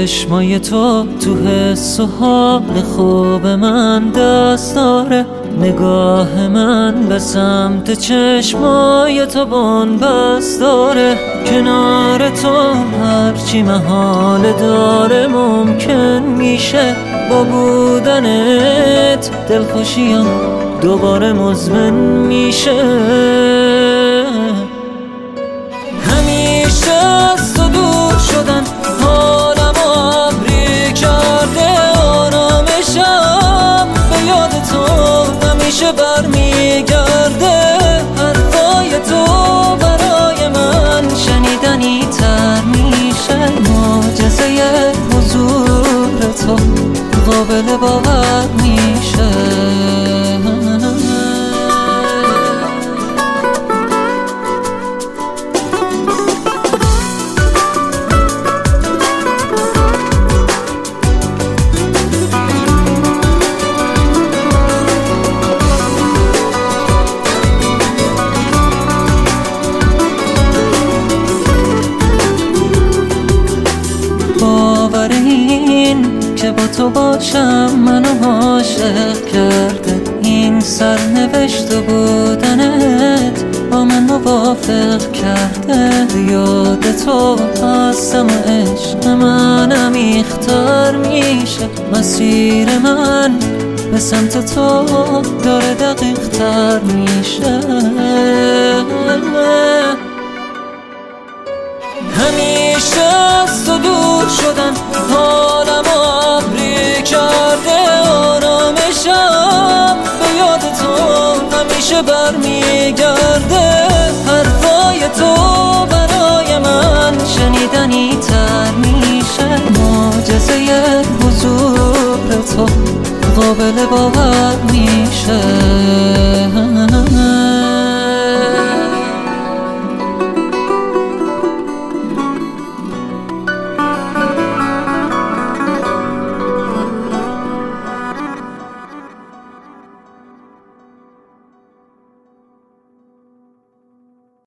چشمای تو حس و حال خوب من دست داره. نگاه من به سمت چشمای تو بن‌بست داره. کنار تو هرچی محال داره ممکن میشه. با بودنت دلخوشیم دوباره مزمن میشه. همیشه از تو دور شدن حالم ابری کرده. آرامشم به یاد تو همیشه برمیگرده. حرفای تو برای من شنیدنی تر میشه. معجزه حضور تو قابل باور میشه. باور این که با تو باشم منو عاشق کرده. این سرنوشت بودنت با من موافق کرده. یاد تو هستم و عشق من عمیق‌تر میشه. مسیر من به سمت تو داره دقیق‌تر میشه. همیشه از تو دور شدن حالم ابری کرده. آرامشم به یاد تو همیشه برمیگرده. حرفای تو برای من شنیدنی